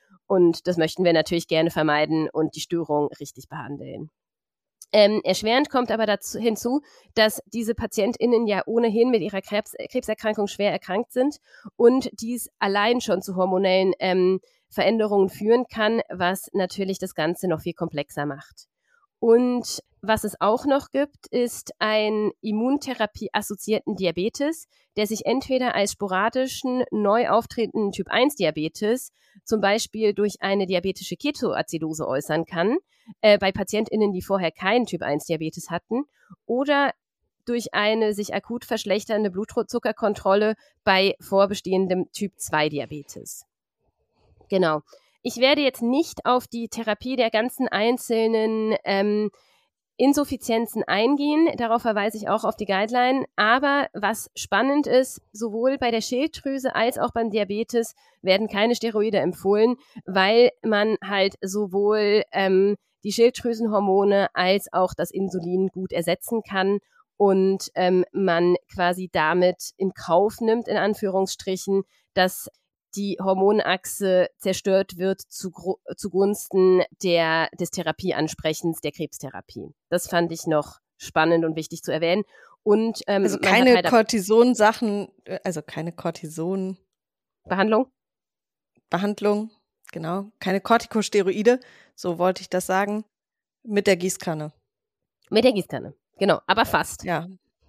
Und das möchten wir natürlich gerne vermeiden und die Störung richtig behandeln. Erschwerend kommt aber hinzu, dass diese PatientInnen ja ohnehin mit ihrer Krebserkrankung schwer erkrankt sind und dies allein schon zu hormonellen Veränderungen führen kann, was natürlich das Ganze noch viel komplexer macht. Und was es auch noch gibt, ist ein Immuntherapie-assoziierten Diabetes, der sich entweder als sporadischen, neu auftretenden Typ-1-Diabetes, zum Beispiel durch eine diabetische Ketoazidose äußern kann, bei PatientInnen, die vorher keinen Typ-1-Diabetes hatten, oder durch eine sich akut verschlechternde Blutzuckerkontrolle bei vorbestehendem Typ-2-Diabetes. Genau. Ich werde jetzt nicht auf die Therapie der ganzen einzelnen Insuffizienzen eingehen. Darauf verweise ich auch auf die Guideline. Aber was spannend ist, sowohl bei der Schilddrüse als auch beim Diabetes werden keine Steroide empfohlen, weil man halt sowohl die Schilddrüsenhormone als auch das Insulin gut ersetzen kann und man quasi damit in Kauf nimmt, in Anführungsstrichen, dass die Hormonachse zerstört wird zugunsten des Therapieansprechens der Krebstherapie. Das fand ich noch spannend und wichtig zu erwähnen. Und, also keine Cortison-Sachen, also keine Cortison-Behandlung, genau. Keine Corticosteroide, so wollte ich das sagen, mit der Gießkanne. Mit der Gießkanne, genau, aber fast. Ja,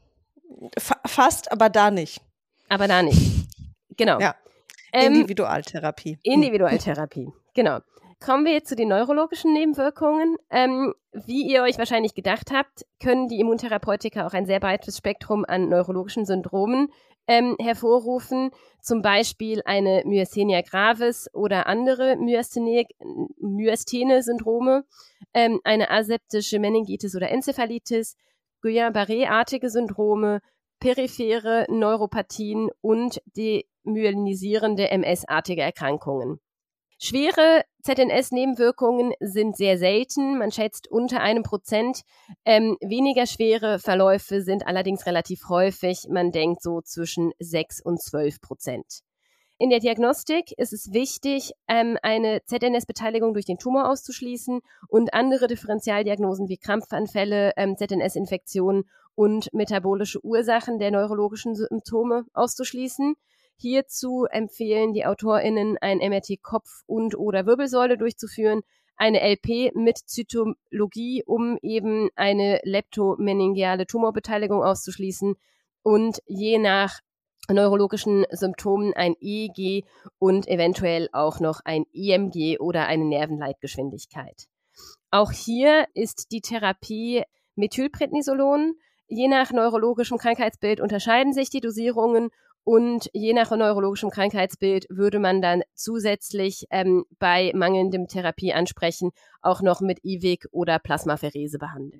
fast, aber da nicht. Aber da nicht, genau. Ja. Individualtherapie. Individualtherapie, genau. Kommen wir jetzt zu den neurologischen Nebenwirkungen. Wie ihr euch wahrscheinlich gedacht habt, können die Immuntherapeutika auch ein sehr breites Spektrum an neurologischen Syndromen hervorrufen, zum Beispiel eine Myasthenia gravis oder andere Myasthene-Syndrome, eine aseptische Meningitis oder Enzephalitis, Guillain-Barré-artige Syndrome, periphere Neuropathien und demyelinisierende MS-artige Erkrankungen. Schwere ZNS-Nebenwirkungen sind sehr selten, man schätzt unter 1%. Weniger schwere Verläufe sind allerdings relativ häufig, man denkt so zwischen 6 und 12%. In der Diagnostik ist es wichtig, eine ZNS-Beteiligung durch den Tumor auszuschließen und andere Differentialdiagnosen wie Krampfanfälle, ZNS-Infektionen und metabolische Ursachen der neurologischen Symptome auszuschließen. Hierzu empfehlen die AutorInnen, ein MRT-Kopf- und/oder Wirbelsäule durchzuführen, eine LP mit Zytologie, um eben eine leptomeningeale Tumorbeteiligung auszuschließen und je nach neurologischen Symptomen ein EEG und eventuell auch noch ein EMG oder eine Nervenleitgeschwindigkeit. Auch hier ist die Therapie Methylprednisolon. Je nach neurologischem Krankheitsbild unterscheiden sich die Dosierungen und je nach neurologischem Krankheitsbild würde man dann zusätzlich bei mangelndem Therapieansprechen auch noch mit IVIG oder Plasmapherese behandeln.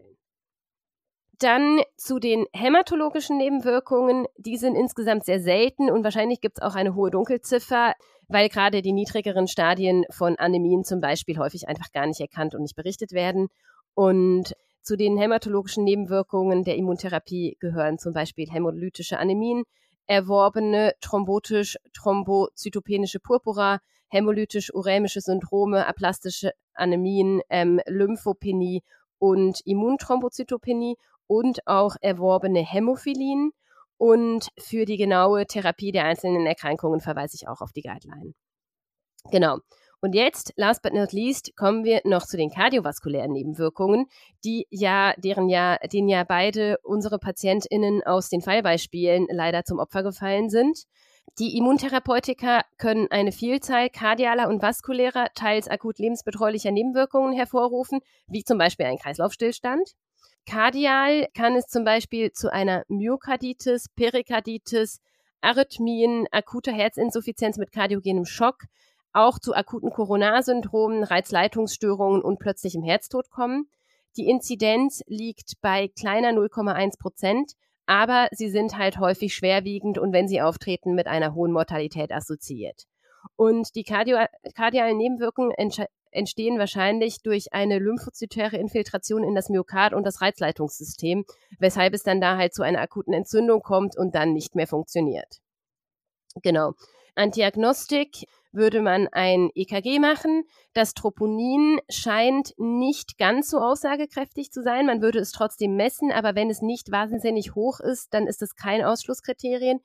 Dann zu den hämatologischen Nebenwirkungen. Die sind insgesamt sehr selten und wahrscheinlich gibt es auch eine hohe Dunkelziffer, weil gerade die niedrigeren Stadien von Anämien zum Beispiel häufig einfach gar nicht erkannt und nicht berichtet werden. Und zu den hämatologischen Nebenwirkungen der Immuntherapie gehören zum Beispiel hämolytische Anämien, erworbene thrombotisch-thrombozytopenische Purpura, hämolytisch-urämische Syndrome, aplastische Anämien, Lymphopenie und Immunthrombozytopenie und auch erworbene Hämophilien. Und für die genaue Therapie der einzelnen Erkrankungen verweise ich auch auf die Guideline. Genau. Und jetzt, last but not least, kommen wir noch zu den kardiovaskulären Nebenwirkungen, denen ja beide unsere PatientInnen aus den Fallbeispielen leider zum Opfer gefallen sind. Die Immuntherapeutika können eine Vielzahl kardialer und vaskulärer, teils akut lebensbedrohlicher Nebenwirkungen hervorrufen, wie zum Beispiel ein Kreislaufstillstand. Kardial kann es zum Beispiel zu einer Myokarditis, Perikarditis, Arrhythmien, akuter Herzinsuffizienz mit kardiogenem Schock, auch zu akuten Koronarsyndromen, Reizleitungsstörungen und plötzlichem Herztod kommen. Die Inzidenz liegt bei kleiner 0,1%, aber sie sind halt häufig schwerwiegend und wenn sie auftreten, mit einer hohen Mortalität assoziiert. Und die kardialen Nebenwirkungen entstehen wahrscheinlich durch eine lymphozytäre Infiltration in das Myokard und das Reizleitungssystem, weshalb es dann da halt zu einer akuten Entzündung kommt und dann nicht mehr funktioniert. Genau. An Diagnostik würde man ein EKG machen. Das Troponin scheint nicht ganz so aussagekräftig zu sein. Man würde es trotzdem messen, aber wenn es nicht wahnsinnig hoch ist, dann ist es kein Ausschlusskriterium.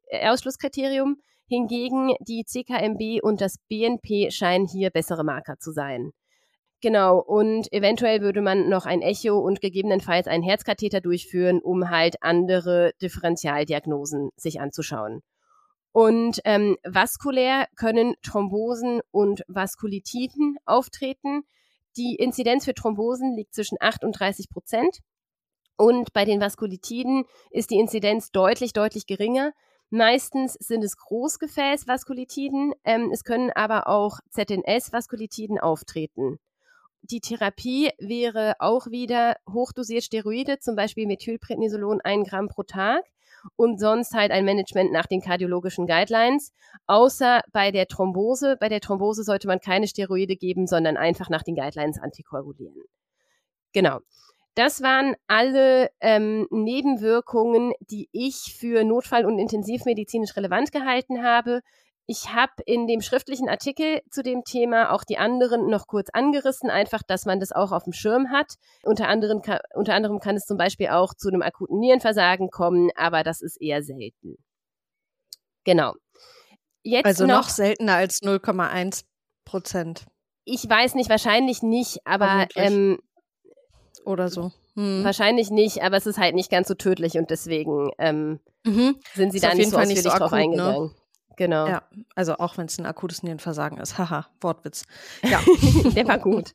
Hingegen die CKMB und das BNP scheinen hier bessere Marker zu sein. Genau, und eventuell würde man noch ein Echo und gegebenenfalls einen Herzkatheter durchführen, um halt andere Differentialdiagnosen sich anzuschauen. Und vaskulär können Thrombosen und Vaskulitiden auftreten. Die Inzidenz für Thrombosen liegt zwischen 8% und 30%. Und bei den Vaskulitiden ist die Inzidenz deutlich geringer. Meistens sind es Großgefäß-Vaskulitiden. Es können aber auch ZNS-Vaskulitiden auftreten. Die Therapie wäre auch wieder hochdosiert Steroide, zum Beispiel Methylprednisolon 1 Gramm pro Tag. Und sonst halt ein Management nach den kardiologischen Guidelines, außer bei der Thrombose. Bei der Thrombose sollte man keine Steroide geben, sondern einfach nach den Guidelines antikoagulieren. Genau. Das waren alle Nebenwirkungen, die ich für notfall- und intensivmedizinisch relevant gehalten habe. Ich habe in dem schriftlichen Artikel zu dem Thema auch die anderen noch kurz angerissen, einfach, dass man das auch auf dem Schirm hat. Unter anderem kann es zum Beispiel auch zu einem akuten Nierenversagen kommen, aber das ist eher selten. Genau. Jetzt also noch seltener als 0,1%. Ich weiß nicht, wahrscheinlich nicht, aber oder so. Wahrscheinlich nicht, aber es ist halt nicht ganz so tödlich und deswegen sind sie da nicht so ausführlich drauf eingegangen. Ne? Genau. Ja, also auch wenn es ein akutes Nierenversagen ist. Haha, Wortwitz. Ja. Der war gut.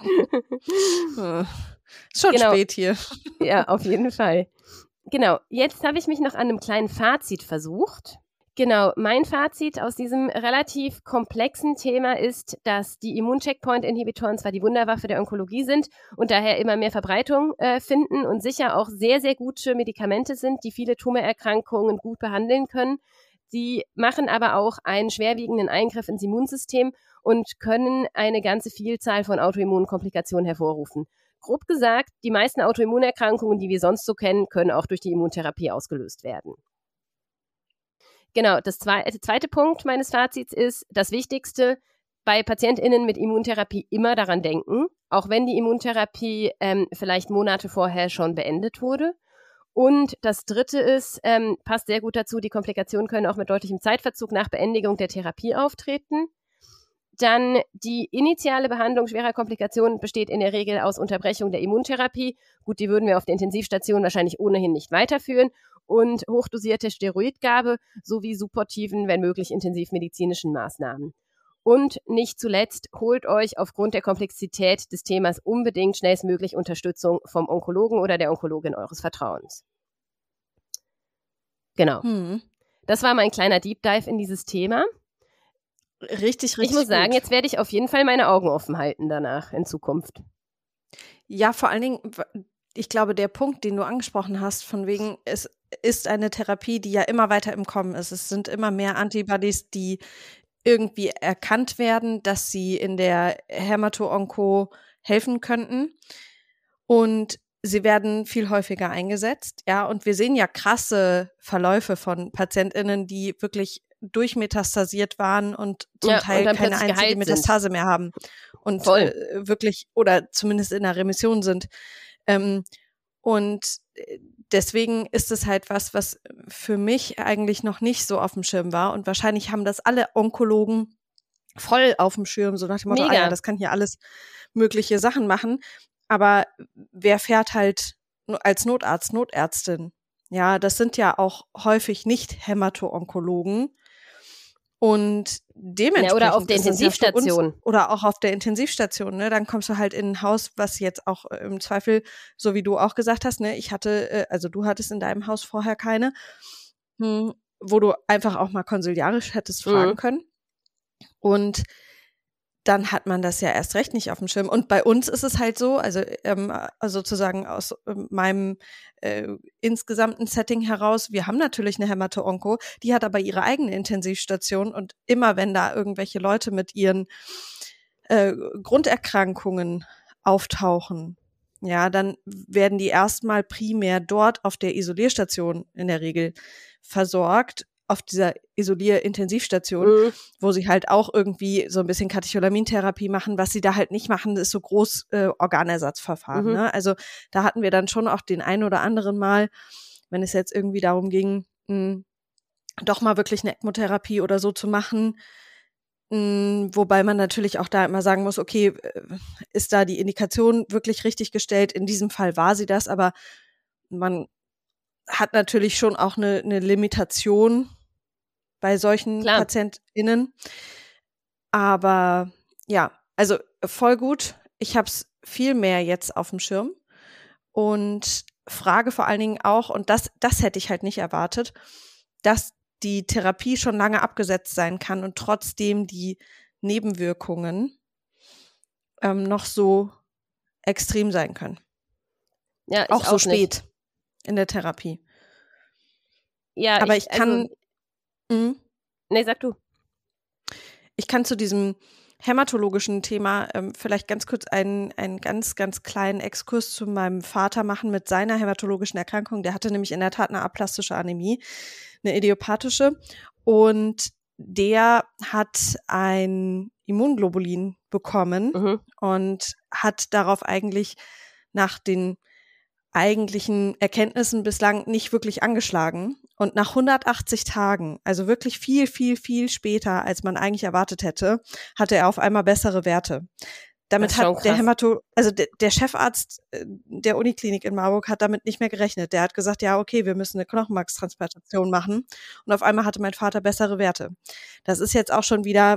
Ist schon spät hier. Ja, auf jeden Fall. Genau, jetzt habe ich mich noch an einem kleinen Fazit versucht. Genau, mein Fazit aus diesem relativ komplexen Thema ist, dass die Immuncheckpoint-Inhibitoren zwar die Wunderwaffe der Onkologie sind und daher immer mehr Verbreitung finden und sicher auch sehr, sehr gute Medikamente sind, die viele Tumorerkrankungen gut behandeln können. Sie machen aber auch einen schwerwiegenden Eingriff ins Immunsystem und können eine ganze Vielzahl von Autoimmunkomplikationen hervorrufen. Grob gesagt, die meisten Autoimmunerkrankungen, die wir sonst so kennen, können auch durch die Immuntherapie ausgelöst werden. Genau, der zweite Punkt meines Fazits ist, das Wichtigste, bei PatientInnen mit Immuntherapie immer daran denken, auch wenn die Immuntherapie vielleicht Monate vorher schon beendet wurde. Und das dritte ist, passt sehr gut dazu, die Komplikationen können auch mit deutlichem Zeitverzug nach Beendigung der Therapie auftreten. Dann die initiale Behandlung schwerer Komplikationen besteht in der Regel aus Unterbrechung der Immuntherapie. Gut, die würden wir auf der Intensivstation wahrscheinlich ohnehin nicht weiterführen. Und hochdosierte Steroidgabe sowie supportiven, wenn möglich intensivmedizinischen Maßnahmen. Und nicht zuletzt, holt euch aufgrund der Komplexität des Themas unbedingt schnellstmöglich Unterstützung vom Onkologen oder der Onkologin eures Vertrauens. Genau. Das war mein kleiner Deep Dive in dieses Thema. Richtig Ich muss sagen, gut. jetzt werde ich auf jeden Fall meine Augen offen halten danach in Zukunft. Ja, vor allen Dingen, ich glaube, der Punkt, den du angesprochen hast, von wegen, es ist eine Therapie, die ja immer weiter im Kommen ist. Es sind immer mehr Antibodies, die irgendwie erkannt werden, dass sie in der Hämato-Onko helfen könnten. Und sie werden viel häufiger eingesetzt, ja, und wir sehen ja krasse Verläufe von PatientInnen, die wirklich durchmetastasiert waren und zum Teil und keine einzige Metastase mehr haben und wirklich oder zumindest in der Remission sind. Und deswegen ist es halt was für mich eigentlich noch nicht so auf dem Schirm war und wahrscheinlich haben das alle Onkologen voll auf dem Schirm, so nach dem Motto, ja, das kann hier alles mögliche Sachen machen. Aber wer fährt halt als Notarzt, Notärztin? Ja, das sind ja auch häufig nicht Hämato-Onkologen. Und dementsprechend oder auf der Intensivstation. Oder auch auf der Intensivstation, ne? Dann kommst du halt in ein Haus, was jetzt auch im Zweifel, so wie du auch gesagt hast, ne, du hattest in deinem Haus vorher keine, wo du einfach auch mal konsiliarisch hättest fragen können. Und dann hat man das ja erst recht nicht auf dem Schirm. Und bei uns ist es halt so, also sozusagen aus meinem insgesamten Setting heraus, wir haben natürlich eine Hämato-Onko, die hat aber ihre eigene Intensivstation und immer wenn da irgendwelche Leute mit ihren Grunderkrankungen auftauchen, ja, dann werden die erstmal primär dort auf der Isolierstation in der Regel versorgt, auf dieser Isolier-Intensivstation, wo sie halt auch irgendwie so ein bisschen Katecholamintherapie machen. Was sie da halt nicht machen, ist so groß Organersatzverfahren. Ne? Also da hatten wir dann schon auch den ein oder anderen Mal, wenn es jetzt irgendwie darum ging, doch mal wirklich eine ECMO-Therapie oder so zu machen, wobei man natürlich auch da immer sagen muss, okay, ist da die Indikation wirklich richtig gestellt? In diesem Fall war sie das, aber man hat natürlich schon auch eine Limitation bei solchen PatientInnen. Aber ja, also voll gut. Ich habe es viel mehr jetzt auf dem Schirm und frage vor allen Dingen auch, und das hätte ich halt nicht erwartet, dass die Therapie schon lange abgesetzt sein kann und trotzdem die Nebenwirkungen noch so extrem sein können. Ja, auch so spät nicht. In der Therapie. Ja, aber ich kann. Nee, sag du. Ich kann zu diesem hämatologischen Thema vielleicht ganz kurz einen ganz, ganz kleinen Exkurs zu meinem Vater machen mit seiner hämatologischen Erkrankung. Der hatte nämlich in der Tat eine aplastische Anämie, eine idiopathische. Und der hat ein Immunglobulin bekommen und hat darauf eigentlich nach den eigentlichen Erkenntnissen bislang nicht wirklich angeschlagen. Und nach 180 Tagen, also wirklich viel, viel, viel später, als man eigentlich erwartet hätte, hatte er auf einmal bessere Werte. Damit hat der Chefarzt der Uniklinik in Marburg hat damit nicht mehr gerechnet. Der hat gesagt, ja, okay, wir müssen eine Knochenmarkstransplantation machen. Und auf einmal hatte mein Vater bessere Werte. Das ist jetzt auch schon wieder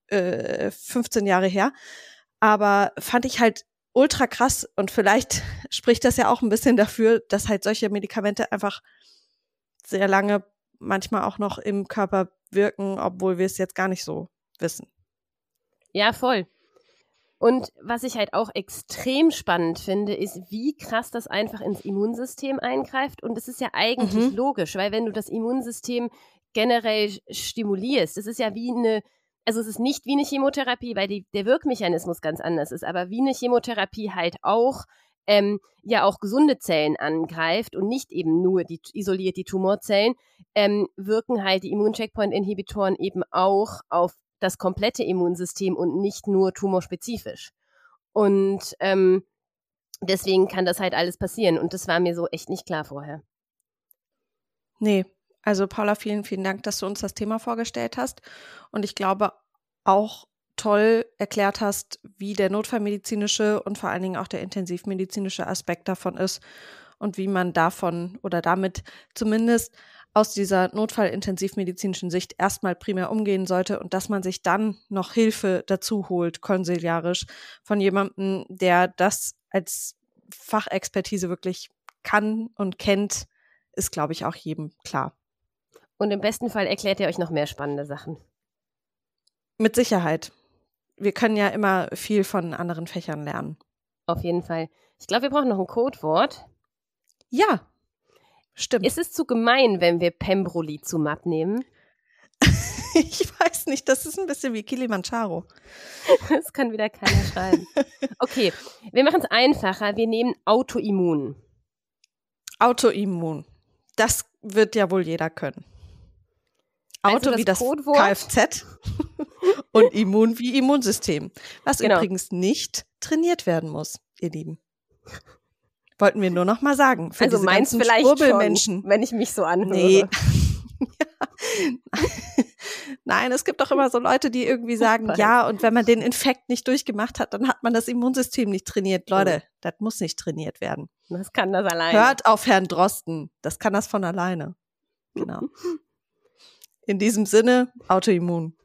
15 Jahre her. Aber fand ich halt ultra krass und vielleicht spricht das ja auch ein bisschen dafür, dass halt solche Medikamente einfach sehr lange manchmal auch noch im Körper wirken, obwohl wir es jetzt gar nicht so wissen. Ja, voll. Und was ich halt auch extrem spannend finde, ist, wie krass das einfach ins Immunsystem eingreift. Und es ist ja eigentlich logisch, weil wenn du das Immunsystem generell stimulierst, es ist ja wie also es ist nicht wie eine Chemotherapie, weil der Wirkmechanismus ganz anders ist, aber wie eine Chemotherapie halt auch auch gesunde Zellen angreift und nicht eben nur isoliert die Tumorzellen, wirken halt die Immuncheckpoint-Inhibitoren eben auch auf das komplette Immunsystem und nicht nur tumorspezifisch. Und deswegen kann das halt alles passieren und das war mir so echt nicht klar vorher. Nee. Also Paula, vielen, vielen Dank, dass du uns das Thema vorgestellt hast und ich glaube auch toll erklärt hast, wie der notfallmedizinische und vor allen Dingen auch der intensivmedizinische Aspekt davon ist und wie man davon oder damit zumindest aus dieser notfallintensivmedizinischen Sicht erstmal primär umgehen sollte und dass man sich dann noch Hilfe dazu holt, konsiliarisch, von jemandem, der das als Fachexpertise wirklich kann und kennt, ist, glaube ich, auch jedem klar. Und im besten Fall erklärt ihr euch noch mehr spannende Sachen. Mit Sicherheit. Wir können ja immer viel von anderen Fächern lernen. Auf jeden Fall. Ich glaube, wir brauchen noch ein Codewort. Ja, stimmt. Ist es zu gemein, wenn wir Pembrolizumab nehmen? Ich weiß weiß nicht, das ist ein bisschen wie Kilimanjaro. Das kann wieder keiner schreiben. Okay, wir machen es einfacher. Wir nehmen Autoimmun. Autoimmun. Das wird ja wohl jeder können. Auto Also wie das Codewort? Kfz und Immun wie Immunsystem. Was Genau. übrigens nicht trainiert werden muss, ihr Lieben. Wollten wir nur noch mal sagen. Für Also diese meins ganzen vielleicht Schwurbelmenschen. schon, wenn ich mich so anhöre. Nee. Nein, es gibt doch immer so Leute, die irgendwie sagen, ja, und wenn man den Infekt nicht durchgemacht hat, dann hat man das Immunsystem nicht trainiert. Leute, das muss nicht trainiert werden. Das kann das alleine. Hört auf Herrn Drosten. Das kann das von alleine. Genau. In diesem Sinne, Autoimmun.